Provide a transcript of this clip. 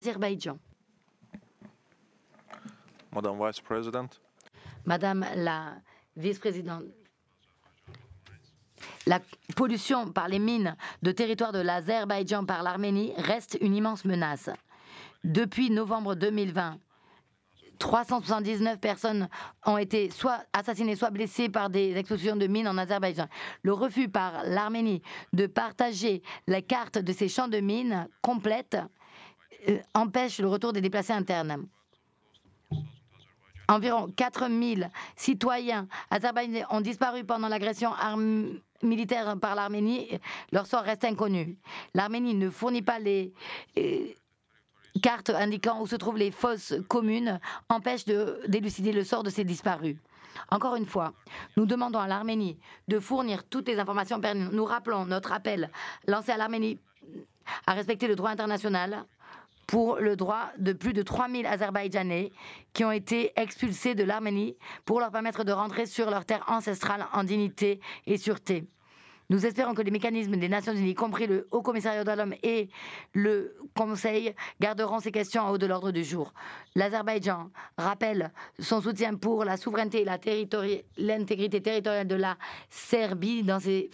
Azerbaïdjan. Madam Vice President, Madame la vice-présidente, la pollution par les mines de territoire de l'Azerbaïdjan par l'Arménie reste une immense menace. Depuis novembre 2020, 379 personnes ont été soit assassinées, soit blessées par des explosions de mines en Azerbaïdjan. Le refus par l'Arménie de partager la carte de ces champs de mines complète empêche le retour des déplacés internes. Environ 4000 citoyens azerbaïdjanais ont disparu pendant l'agression militaire par l'Arménie. Leur sort reste inconnu. L'Arménie ne fournit pas les cartes indiquant où se trouvent les fosses communes, empêche d'élucider le sort de ces disparus. Encore une fois, nous demandons à l'Arménie de fournir toutes les informations pertinentes. Nous rappelons notre appel lancé à l'Arménie à respecter le droit international pour le droit de plus de 3000 Azerbaïdjanais qui ont été expulsés de l'Arménie pour leur permettre de rentrer sur leur terre ancestrale en dignité et sûreté. Nous espérons que les mécanismes des Nations Unies, y compris le Haut Commissariat de l'Homme et le Conseil, garderont ces questions en haut de l'ordre du jour. L'Azerbaïdjan rappelle son soutien pour la souveraineté et l'intégrité territoriale de la Serbie dans ses